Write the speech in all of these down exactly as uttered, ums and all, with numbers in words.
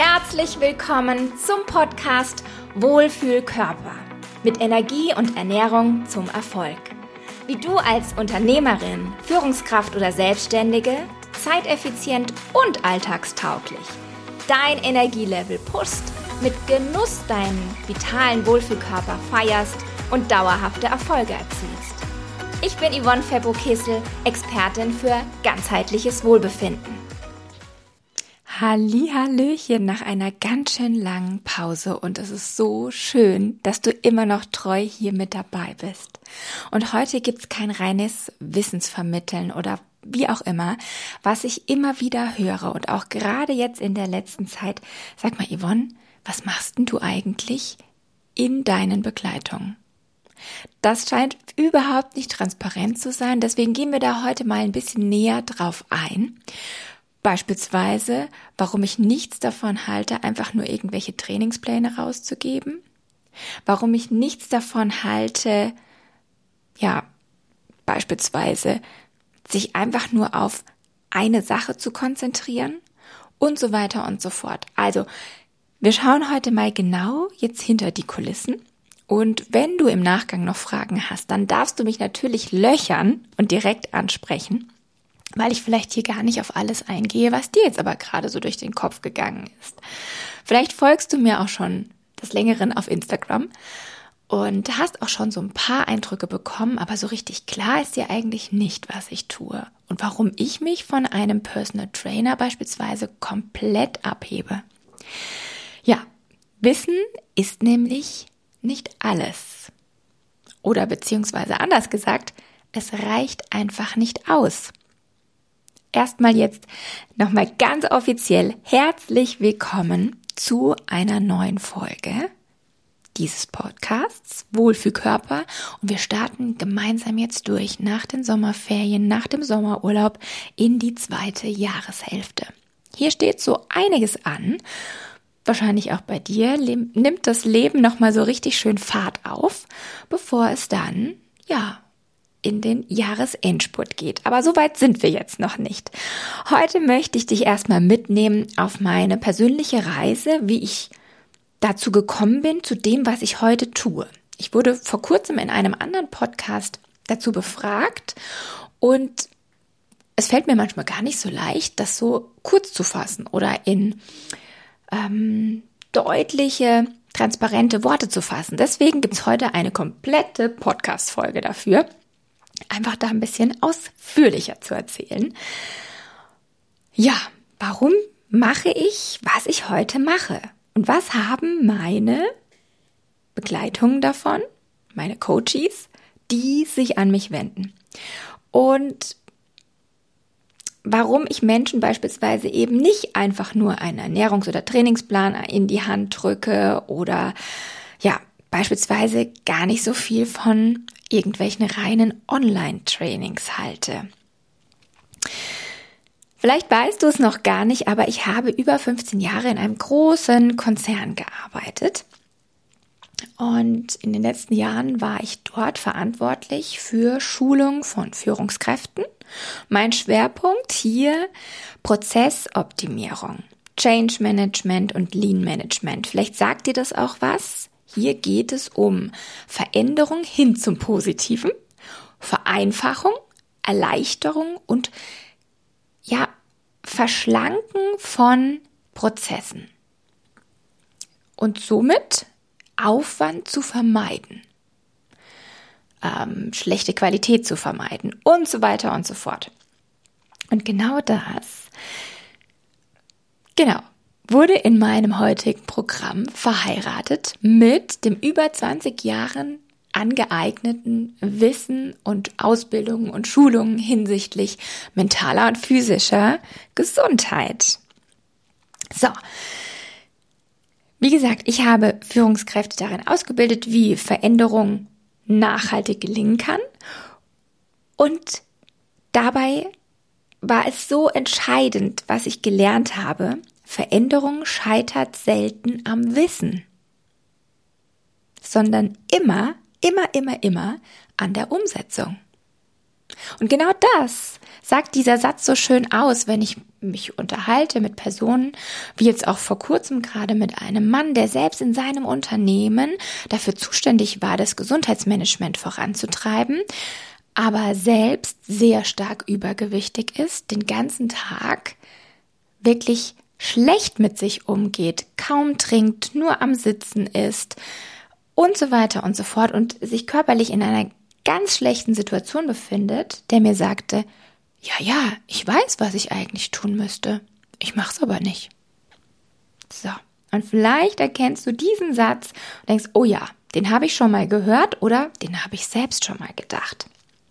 Herzlich willkommen zum Podcast Wohlfühlkörper mit Energie und Ernährung zum Erfolg. Wie du als Unternehmerin, Führungskraft oder Selbstständige zeiteffizient und alltagstauglich dein Energielevel pushst, mit Genuss deinen vitalen Wohlfühlkörper feierst und dauerhafte Erfolge erzielst. Ich bin Yvonne Febbo-Kessel, Expertin für ganzheitliches Wohlbefinden. Hallihallöchen nach einer ganz schön langen Pause und es ist so schön, dass du immer noch treu hier mit dabei bist. Und heute gibt's kein reines Wissensvermitteln oder wie auch immer, was ich immer wieder höre und auch gerade jetzt in der letzten Zeit. Sag mal Yvonne, was machst denn du eigentlich in deinen Begleitungen? Das scheint überhaupt nicht transparent zu sein, deswegen gehen wir da heute mal ein bisschen näher drauf ein. Beispielsweise, warum ich nichts davon halte, einfach nur irgendwelche Trainingspläne rauszugeben. Warum ich nichts davon halte, ja, beispielsweise sich einfach nur auf eine Sache zu konzentrieren und so weiter und so fort. Also, wir schauen heute mal genau jetzt hinter die Kulissen. Und wenn du im Nachgang noch Fragen hast, dann darfst du mich natürlich löchern und direkt ansprechen, weil ich vielleicht hier gar nicht auf alles eingehe, was dir jetzt aber gerade so durch den Kopf gegangen ist. Vielleicht folgst du mir auch schon des Längeren auf Instagram und hast auch schon so ein paar Eindrücke bekommen, aber so richtig klar ist dir eigentlich nicht, was ich tue und warum ich mich von einem Personal Trainer beispielsweise komplett abhebe. Ja, Wissen ist nämlich nicht alles. Oder beziehungsweise anders gesagt, es reicht einfach nicht aus. Erstmal jetzt nochmal ganz offiziell herzlich willkommen zu einer neuen Folge dieses Podcasts Wohlfühlkörper und wir starten gemeinsam jetzt durch nach den Sommerferien, nach dem Sommerurlaub in die zweite Jahreshälfte. Hier steht so einiges an, wahrscheinlich auch bei dir, nimmt das Leben nochmal so richtig schön Fahrt auf, bevor es dann, ja, in den Jahresendspurt geht. Aber so weit sind wir jetzt noch nicht. Heute möchte ich dich erstmal mitnehmen auf meine persönliche Reise, wie ich dazu gekommen bin, zu dem, was ich heute tue. Ich wurde vor kurzem in einem anderen Podcast dazu befragt und es fällt mir manchmal gar nicht so leicht, das so kurz zu fassen oder in ähm, deutliche, transparente Worte zu fassen. Deswegen gibt es heute eine komplette Podcast-Folge dafür. Einfach da ein bisschen ausführlicher zu erzählen. Ja, warum mache ich, was ich heute mache? Und was haben meine Begleitungen davon, meine Coaches, die sich an mich wenden? Und warum ich Menschen beispielsweise eben nicht einfach nur einen Ernährungs- oder Trainingsplan in die Hand drücke oder ja, beispielsweise gar nicht so viel von irgendwelchen reinen Online-Trainings halte. Vielleicht weißt du es noch gar nicht, aber ich habe über fünfzehn Jahre in einem großen Konzern gearbeitet. Und in den letzten Jahren war ich dort verantwortlich für Schulung von Führungskräften. Mein Schwerpunkt hier Prozessoptimierung, Change Management und Lean Management. Vielleicht sagt dir das auch was. Hier geht es um Veränderung hin zum Positiven, Vereinfachung, Erleichterung und ja, Verschlanken von Prozessen und somit Aufwand zu vermeiden, ähm, schlechte Qualität zu vermeiden und so weiter und so fort. Und genau das, genau, wurde in meinem heutigen Programm verheiratet mit dem über zwanzig Jahren angeeigneten Wissen und Ausbildungen und Schulungen hinsichtlich mentaler und physischer Gesundheit. So, wie gesagt, ich habe Führungskräfte darin ausgebildet, wie Veränderung nachhaltig gelingen kann. Und dabei war es so entscheidend, was ich gelernt habe. Veränderung scheitert selten am Wissen, sondern immer, immer, immer, immer an der Umsetzung. Und genau das sagt dieser Satz so schön aus, wenn ich mich unterhalte mit Personen, wie jetzt auch vor kurzem gerade mit einem Mann, der selbst in seinem Unternehmen dafür zuständig war, das Gesundheitsmanagement voranzutreiben, aber selbst sehr stark übergewichtig ist, den ganzen Tag wirklich schlecht mit sich umgeht, kaum trinkt, nur am Sitzen ist und so weiter und so fort und sich körperlich in einer ganz schlechten Situation befindet, der mir sagte, ja, ja, ich weiß, was ich eigentlich tun müsste. Ich mach's aber nicht. So, und vielleicht erkennst du diesen Satz und denkst, oh ja, den habe ich schon mal gehört oder den habe ich selbst schon mal gedacht.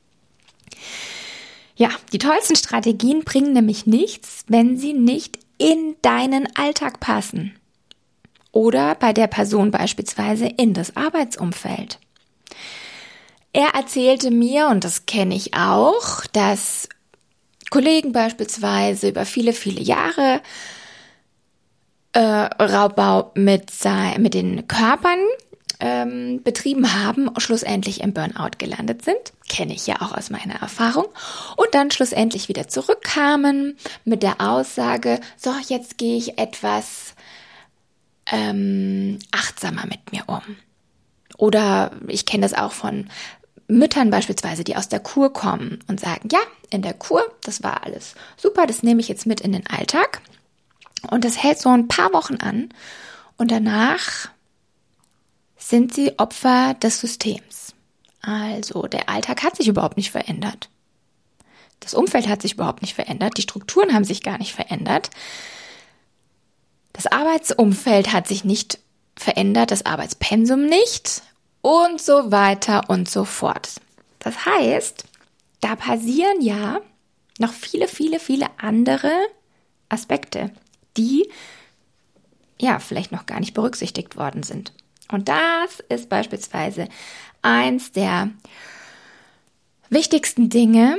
Ja, die tollsten Strategien bringen nämlich nichts, wenn sie nicht in deinen Alltag passen. Oder bei der Person beispielsweise in das Arbeitsumfeld. Er erzählte mir, und das kenne ich auch, dass Kollegen beispielsweise über viele, viele Jahre äh, Raubbau mit, sein, mit den Körpern ähm, betrieben haben, schlussendlich im Burnout gelandet sind. Kenne ich ja auch aus meiner Erfahrung. Und dann schlussendlich wieder zurückkamen mit der Aussage, so, jetzt gehe ich etwas ähm, achtsamer mit mir um. Oder ich kenne das auch von Müttern beispielsweise, die aus der Kur kommen und sagen, ja, in der Kur, das war alles super, das nehme ich jetzt mit in den Alltag. Und das hält so ein paar Wochen an und danach sind sie Opfer des Systems. Also der Alltag hat sich überhaupt nicht verändert. Das Umfeld hat sich überhaupt nicht verändert, die Strukturen haben sich gar nicht verändert. Das Arbeitsumfeld hat sich nicht verändert, das Arbeitspensum nicht. Und so weiter und so fort. Das heißt, da passieren ja noch viele, viele, viele andere Aspekte, die ja vielleicht noch gar nicht berücksichtigt worden sind. Und das ist beispielsweise eins der wichtigsten Dinge,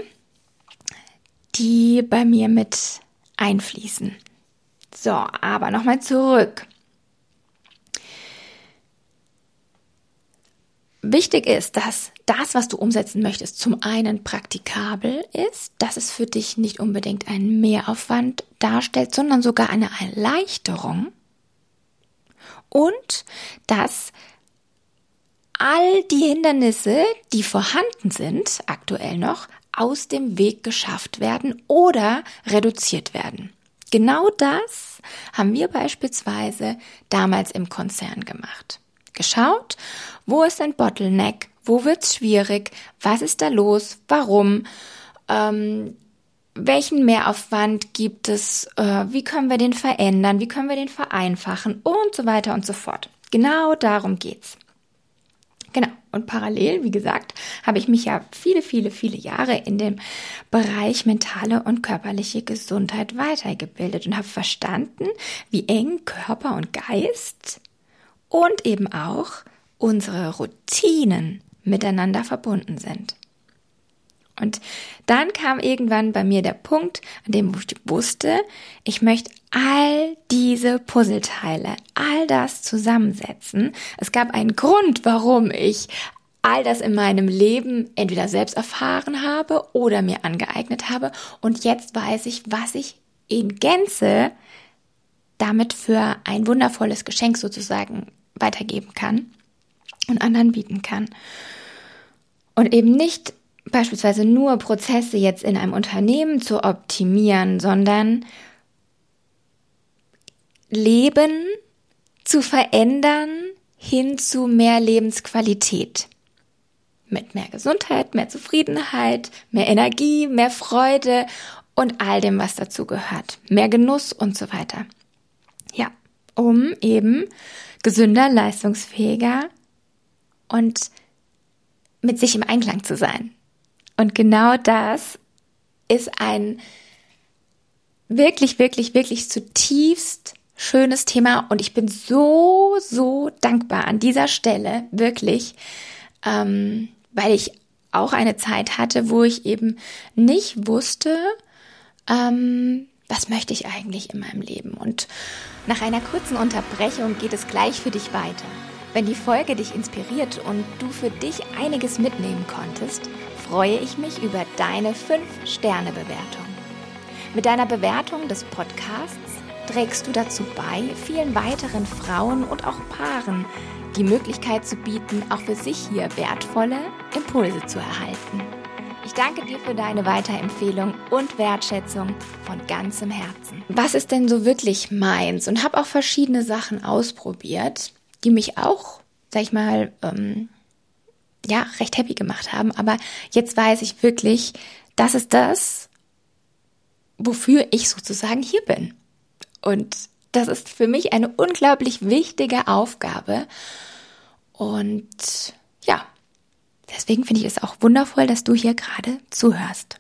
die bei mir mit einfließen. So, aber nochmal zurück. Wichtig ist, dass das, was du umsetzen möchtest, zum einen praktikabel ist, dass es für dich nicht unbedingt einen Mehraufwand darstellt, sondern sogar eine Erleichterung und dass all die Hindernisse, die vorhanden sind, aktuell noch, aus dem Weg geschafft werden oder reduziert werden. Genau das haben wir beispielsweise damals im Konzern gemacht. Geschaut, wo ist ein Bottleneck, wo wird's schwierig, was ist da los, warum, ähm, welchen Mehraufwand gibt es, äh, wie können wir den verändern, wie können wir den vereinfachen und so weiter und so fort. Genau darum geht's. Genau, und parallel, wie gesagt, habe ich mich ja viele, viele, viele Jahre in dem Bereich mentale und körperliche Gesundheit weitergebildet und habe verstanden, wie eng Körper und Geist und eben auch unsere Routinen miteinander verbunden sind. Und dann kam irgendwann bei mir der Punkt, an dem ich wusste, ich möchte all diese Puzzleteile, all das zusammensetzen. Es gab einen Grund, warum ich all das in meinem Leben entweder selbst erfahren habe oder mir angeeignet habe. Und jetzt weiß ich, was ich in Gänze damit für ein wundervolles Geschenk sozusagen weitergeben kann und anderen bieten kann. Und eben nicht beispielsweise nur Prozesse jetzt in einem Unternehmen zu optimieren, sondern Leben zu verändern hin zu mehr Lebensqualität. Mit mehr Gesundheit, mehr Zufriedenheit, mehr Energie, mehr Freude und all dem, was dazu gehört. Mehr Genuss und so weiter. Ja, um eben gesünder, leistungsfähiger und mit sich im Einklang zu sein. Und genau das ist ein wirklich, wirklich, wirklich zutiefst schönes Thema. Und ich bin so, so dankbar an dieser Stelle, wirklich, ähm, weil ich auch eine Zeit hatte, wo ich eben nicht wusste, ähm, was möchte ich eigentlich in meinem Leben. Und nach einer kurzen Unterbrechung geht es gleich für dich weiter. Wenn die Folge dich inspiriert und du für dich einiges mitnehmen konntest, freue ich mich über deine fünf Sterne Bewertung. Mit deiner Bewertung des Podcasts trägst du dazu bei, vielen weiteren Frauen und auch Paaren die Möglichkeit zu bieten, auch für sich hier wertvolle Impulse zu erhalten. Ich danke dir für deine Weiterempfehlung und Wertschätzung von ganzem Herzen. Was ist denn so wirklich meins? Und habe auch verschiedene Sachen ausprobiert, die mich auch, sag ich mal, ähm, ja, recht happy gemacht haben. Aber jetzt weiß ich wirklich, das ist das, wofür ich sozusagen hier bin. Und das ist für mich eine unglaublich wichtige Aufgabe. Und ja, deswegen finde ich es auch wundervoll, dass du hier gerade zuhörst.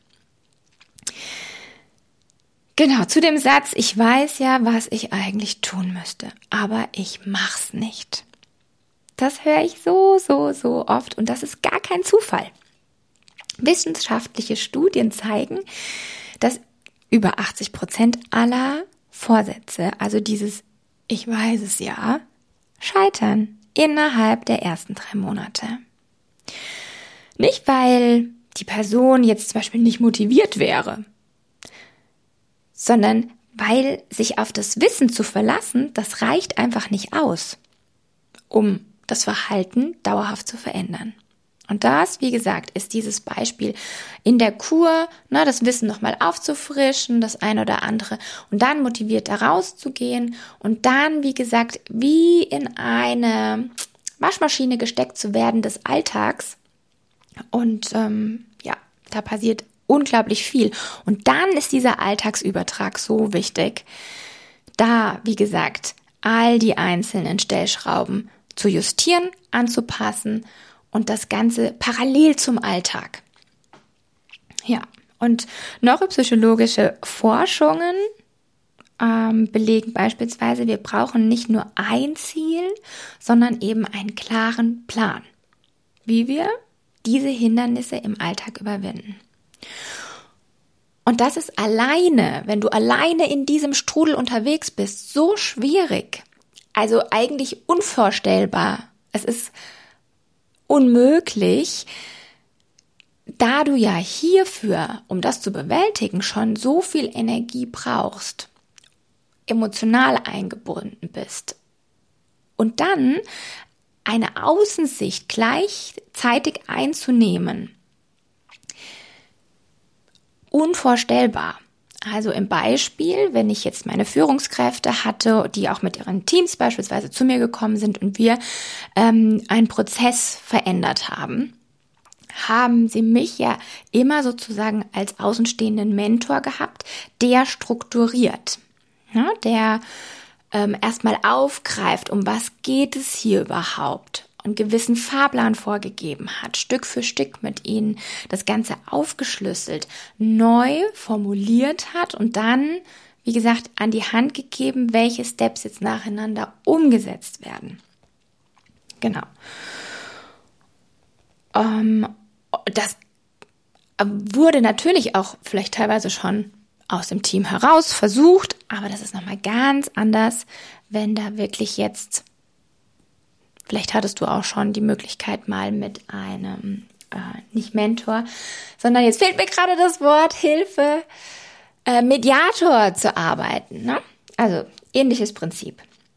Genau, zu dem Satz, ich weiß ja, was ich eigentlich tun müsste, aber ich mach's nicht. Das höre ich so, so, so oft und das ist gar kein Zufall. Wissenschaftliche Studien zeigen, dass über achtzig Prozent aller Vorsätze, also dieses Ich weiß es ja, scheitern innerhalb der ersten drei Monate. Nicht, weil die Person jetzt zum Beispiel nicht motiviert wäre, sondern weil sich auf das Wissen zu verlassen, das reicht einfach nicht aus, um das Verhalten dauerhaft zu verändern. Und das, wie gesagt, ist dieses Beispiel in der Kur, ne, das Wissen nochmal aufzufrischen, das eine oder andere und dann motiviert da rauszugehen und dann, wie gesagt, wie in eine Waschmaschine gesteckt zu werden des Alltags. Und ähm, ja, da passiert unglaublich viel. Und dann ist dieser Alltagsübertrag so wichtig, da, wie gesagt, all die einzelnen Stellschrauben zu justieren, anzupassen und das Ganze parallel zum Alltag. Ja, und neuropsychologische Forschungen ähm, belegen beispielsweise, wir brauchen nicht nur ein Ziel, sondern eben einen klaren Plan, wie wir diese Hindernisse im Alltag überwinden. Und das ist alleine, wenn du alleine in diesem Strudel unterwegs bist, so schwierig. Also eigentlich unvorstellbar. Es ist unmöglich, da du ja hierfür, um das zu bewältigen, schon so viel Energie brauchst, emotional eingebunden bist und dann eine Außensicht gleichzeitig einzunehmen. Unvorstellbar. Also im Beispiel, wenn ich jetzt meine Führungskräfte hatte, die auch mit ihren Teams beispielsweise zu mir gekommen sind und wir ähm, einen Prozess verändert haben, haben sie mich ja immer sozusagen als außenstehenden Mentor gehabt, der strukturiert, ja, der ähm, erstmal aufgreift, um was geht es hier überhaupt, einen gewissen Fahrplan vorgegeben hat, Stück für Stück mit ihnen das Ganze aufgeschlüsselt, neu formuliert hat und dann, wie gesagt, an die Hand gegeben, welche Steps jetzt nacheinander umgesetzt werden. Genau. Ähm, das wurde natürlich auch vielleicht teilweise schon aus dem Team heraus versucht, aber das ist nochmal ganz anders, wenn da wirklich jetzt, vielleicht hattest du auch schon die Möglichkeit mal mit einem, äh, nicht Mentor, sondern jetzt fehlt mir gerade das Wort, Hilfe, äh, Mediator zu arbeiten, ne? Also ähnliches Prinzip.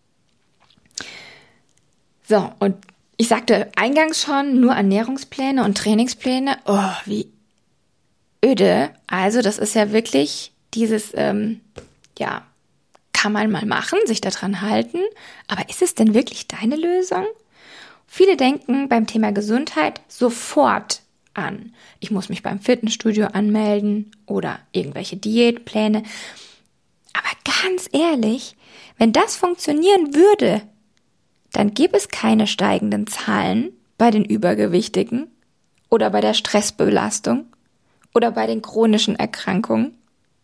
So, und ich sagte eingangs schon, nur Ernährungspläne und Trainingspläne, oh, wie öde. Also das ist ja wirklich dieses, ähm, ja, kann man mal machen, sich daran halten, aber ist es denn wirklich deine Lösung? Viele denken beim Thema Gesundheit sofort an, ich muss mich beim Fitnessstudio anmelden oder irgendwelche Diätpläne. Aber ganz ehrlich, wenn das funktionieren würde, dann gäbe es keine steigenden Zahlen bei den Übergewichtigen oder bei der Stressbelastung oder bei den chronischen Erkrankungen.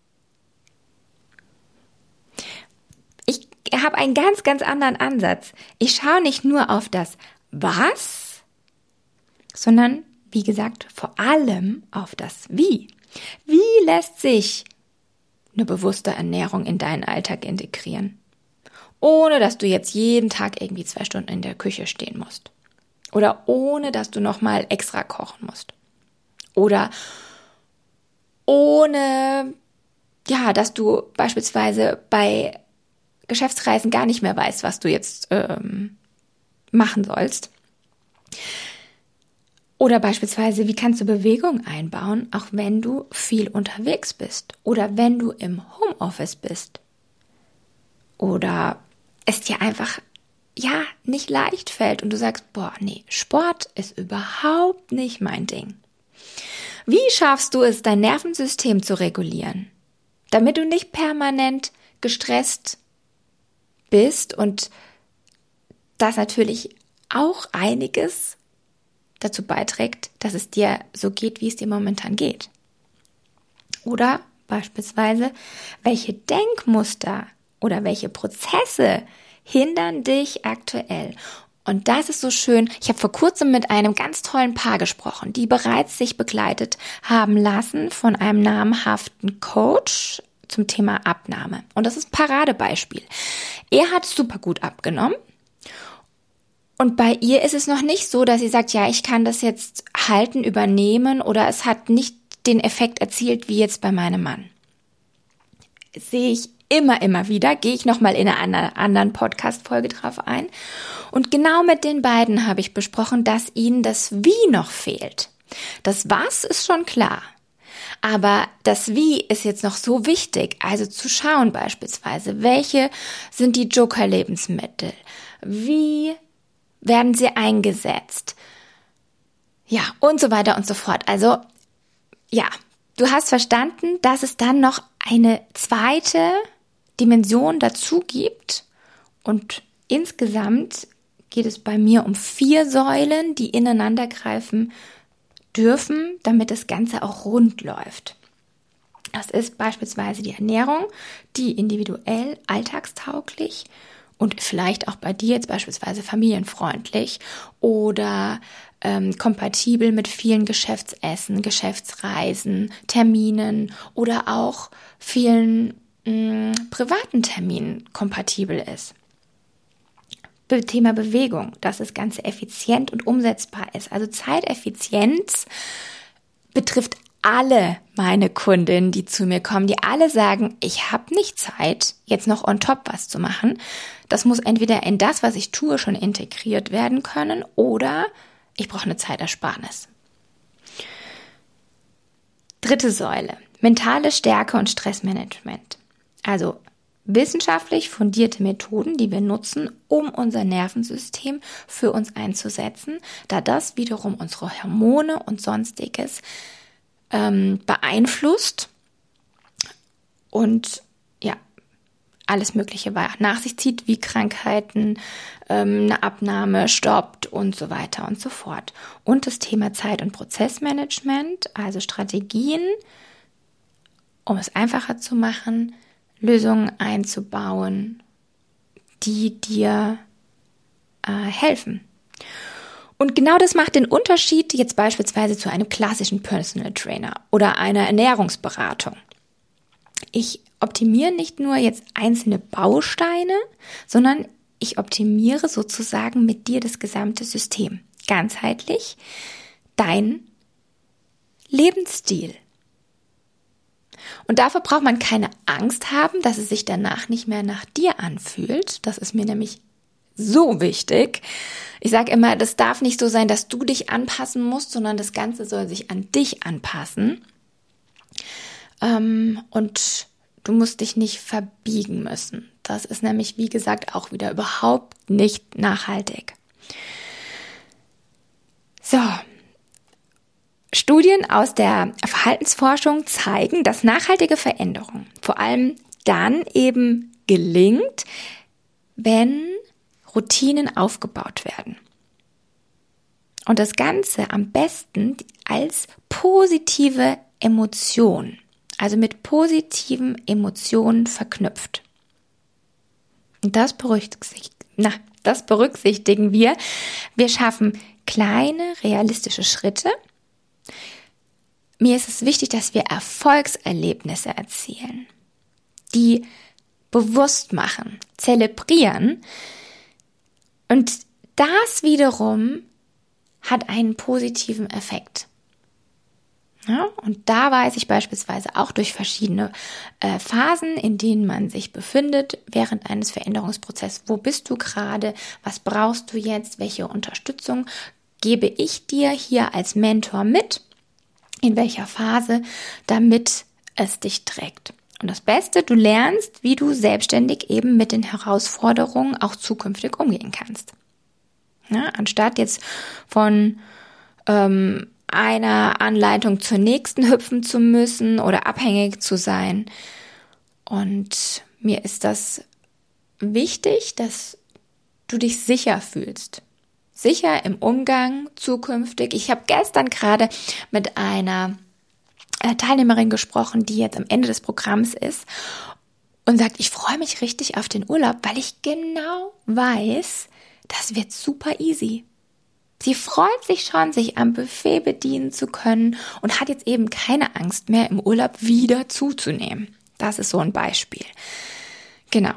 Ich habe einen ganz, ganz anderen Ansatz. Ich schaue nicht nur auf das Was, sondern, wie gesagt, vor allem auf das Wie. Wie lässt sich eine bewusste Ernährung in deinen Alltag integrieren? Ohne, dass du jetzt jeden Tag irgendwie zwei Stunden in der Küche stehen musst. Oder ohne, dass du nochmal extra kochen musst. Oder ohne ja, dass du beispielsweise bei Geschäftsreisen gar nicht mehr weißt, was du jetzt ähm, machen sollst. Oder beispielsweise, wie kannst du Bewegung einbauen, auch wenn du viel unterwegs bist oder wenn du im Homeoffice bist oder es dir einfach ja nicht leicht fällt und du sagst, boah, nee, Sport ist überhaupt nicht mein Ding. Wie schaffst du es, dein Nervensystem zu regulieren, damit du nicht permanent gestresst bist und das natürlich auch einiges dazu beiträgt, dass es dir so geht, wie es dir momentan geht? Oder beispielsweise, welche Denkmuster oder welche Prozesse hindern dich aktuell? Und das ist so schön. Ich habe vor kurzem mit einem ganz tollen Paar gesprochen, die bereits sich begleitet haben lassen von einem namhaften Coach zum Thema Abnahme. Und das ist ein Paradebeispiel. Er hat super gut abgenommen. Und bei ihr ist es noch nicht so, dass sie sagt, ja, ich kann das jetzt halten, übernehmen oder es hat nicht den Effekt erzielt wie jetzt bei meinem Mann. Sehe ich immer, immer wieder, gehe ich nochmal in einer anderen Podcast-Folge drauf ein. Und genau mit den beiden habe ich besprochen, dass ihnen das Wie noch fehlt. Das Was ist schon klar. Aber das Wie ist jetzt noch so wichtig, also zu schauen beispielsweise, welche sind die Joker-Lebensmittel, wie werden sie eingesetzt, ja, und so weiter und so fort. Also, ja, du hast verstanden, dass es dann noch eine zweite Dimension dazu gibt und insgesamt geht es bei mir um vier Säulen, die ineinander greifen dürfen, damit das Ganze auch rund läuft. Das ist beispielsweise die Ernährung, die individuell alltagstauglich und vielleicht auch bei dir jetzt beispielsweise familienfreundlich oder ähm, kompatibel mit vielen Geschäftsessen, Geschäftsreisen, Terminen oder auch vielen mh, privaten Terminen kompatibel ist. Thema Bewegung, dass das Ganze effizient und umsetzbar ist. Also Zeiteffizienz betrifft alle meine Kundinnen, die zu mir kommen, die alle sagen, ich habe nicht Zeit, jetzt noch on top was zu machen. Das muss entweder in das, was ich tue, schon integriert werden können oder ich brauche eine Zeitersparnis. Dritte Säule, mentale Stärke und Stressmanagement. Also wissenschaftlich fundierte Methoden, die wir nutzen, um unser Nervensystem für uns einzusetzen, da das wiederum unsere Hormone und Sonstiges ähm, beeinflusst und ja, alles Mögliche nach sich zieht, wie Krankheiten, ähm, eine Abnahme stoppt und so weiter und so fort. Und das Thema Zeit- und Prozessmanagement, also Strategien, um es einfacher zu machen, Lösungen einzubauen, die dir äh, helfen. Und genau das macht den Unterschied jetzt beispielsweise zu einem klassischen Personal Trainer oder einer Ernährungsberatung. Ich optimiere nicht nur jetzt einzelne Bausteine, sondern ich optimiere sozusagen mit dir das gesamte System. Ganzheitlich dein Lebensstil. Und dafür braucht man keine Angst haben, dass es sich danach nicht mehr nach dir anfühlt. Das ist mir nämlich so wichtig. Ich sage immer, das darf nicht so sein, dass du dich anpassen musst, sondern das Ganze soll sich an dich anpassen. Ähm, und du musst dich nicht verbiegen müssen. Das ist nämlich, wie gesagt, auch wieder überhaupt nicht nachhaltig. So. Studien aus der Verhaltensforschung zeigen, dass nachhaltige Veränderung vor allem dann eben gelingt, wenn Routinen aufgebaut werden. Und das Ganze am besten als positive Emotion, also mit positiven Emotionen verknüpft. Und das berücksichtigen, na, das berücksichtigen wir. Wir schaffen kleine, realistische Schritte. Mir ist es wichtig, dass wir Erfolgserlebnisse erzielen, die bewusst machen, zelebrieren. Und das wiederum hat einen positiven Effekt. Ja, und da weiß ich beispielsweise auch durch verschiedene äh, Phasen, in denen man sich befindet während eines Veränderungsprozesses. Wo bist du gerade? Was brauchst du jetzt? Welche Unterstützung gebe ich dir hier als Mentor mit? In welcher Phase, damit es dich trägt? Und das Beste, du lernst, wie du selbstständig eben mit den Herausforderungen auch zukünftig umgehen kannst. Ja, anstatt jetzt von ähm, einer Anleitung zur nächsten hüpfen zu müssen oder abhängig zu sein. Und mir ist das wichtig, dass du dich sicher fühlst. Sicher im Umgang zukünftig. Ich habe gestern gerade mit einer Teilnehmerin gesprochen, die jetzt am Ende des Programms ist und sagt, ich freue mich richtig auf den Urlaub, weil ich genau weiß, das wird super easy. Sie freut sich schon, sich am Buffet bedienen zu können und hat jetzt eben keine Angst mehr, im Urlaub wieder zuzunehmen. Das ist so ein Beispiel. Genau.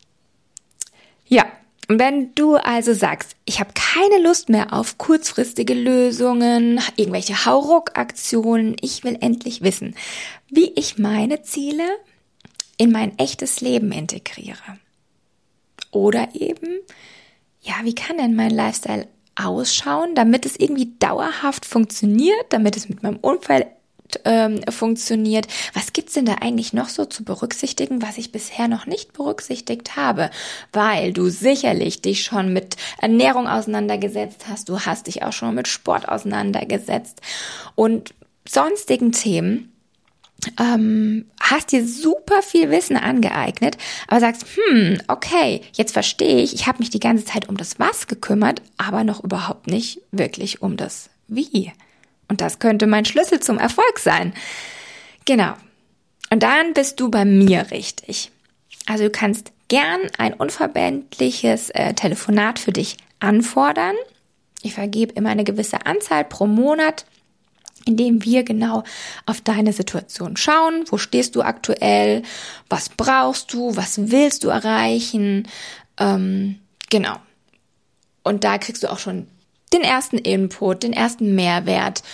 Ja, und wenn du also sagst, ich habe keine Lust mehr auf kurzfristige Lösungen, irgendwelche Hauruck-Aktionen, ich will endlich wissen, wie ich meine Ziele in mein echtes Leben integriere. Oder eben, ja, wie kann denn mein Lifestyle ausschauen, damit es irgendwie dauerhaft funktioniert, damit es mit meinem Umfeld ähm, funktioniert. Was gibt's denn da eigentlich noch so zu berücksichtigen, was ich bisher noch nicht berücksichtigt habe? Weil du sicherlich dich schon mit Ernährung auseinandergesetzt hast, du hast dich auch schon mit Sport auseinandergesetzt und sonstigen Themen. Ähm, hast dir super viel Wissen angeeignet, aber sagst, hm, okay, jetzt verstehe ich, ich habe mich die ganze Zeit um das Was gekümmert, aber noch überhaupt nicht wirklich um das Wie. Und das könnte mein Schlüssel zum Erfolg sein. Genau. Und dann bist du bei mir richtig. Also du kannst gern ein unverbindliches äh, Telefonat für dich anfordern. Ich vergebe immer eine gewisse Anzahl pro Monat, indem wir genau auf deine Situation schauen. Wo stehst du aktuell? Was brauchst du? Was willst du erreichen? Ähm, genau. Und da kriegst du auch schon den ersten Input, den ersten Mehrwert.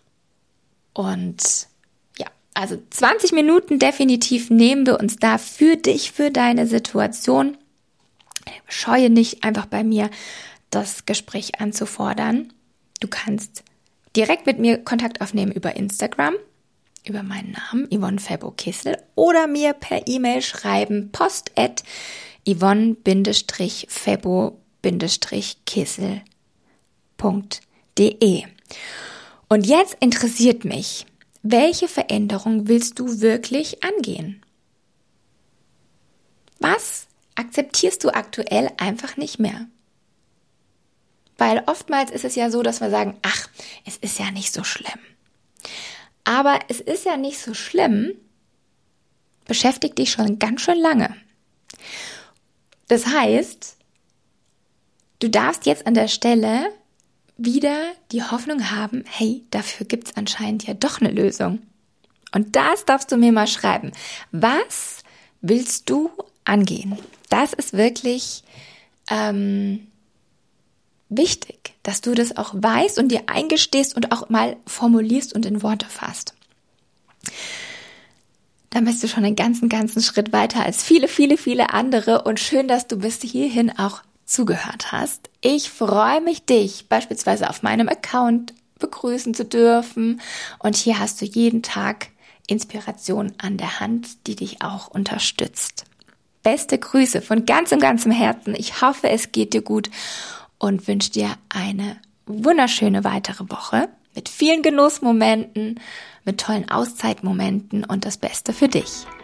Und ja, also zwanzig Minuten definitiv nehmen wir uns da für dich, für deine Situation. Scheue nicht, einfach bei mir das Gespräch anzufordern. Du kannst direkt mit mir Kontakt aufnehmen über Instagram, über meinen Namen Yvonne Febo-Kissel oder mir per E-Mail schreiben post at yvonne-febo-kissel punkt de. Und jetzt interessiert mich, welche Veränderung willst du wirklich angehen? Was akzeptierst du aktuell einfach nicht mehr? Weil oftmals ist es ja so, dass wir sagen, ach, es ist ja nicht so schlimm. Aber es ist ja nicht so schlimm, beschäftigt dich schon ganz schön lange. Das heißt, du darfst jetzt an der Stelle wieder die Hoffnung haben, hey, dafür gibt's anscheinend ja doch eine Lösung. Und das darfst du mir mal schreiben. Was willst du angehen? Das ist wirklich ähm, wichtig, dass du das auch weißt und dir eingestehst und auch mal formulierst und in Worte fasst. Dann bist du schon einen ganzen, ganzen Schritt weiter als viele, viele, viele andere und schön, dass du bis hierhin auch zugehört hast. Ich freue mich, dich beispielsweise auf meinem Account begrüßen zu dürfen und hier hast du jeden Tag Inspiration an der Hand, die dich auch unterstützt. Beste Grüße von ganzem, ganzem Herzen. Ich hoffe, es geht dir gut und wünsche dir eine wunderschöne weitere Woche mit vielen Genussmomenten, mit tollen Auszeitmomenten und das Beste für dich.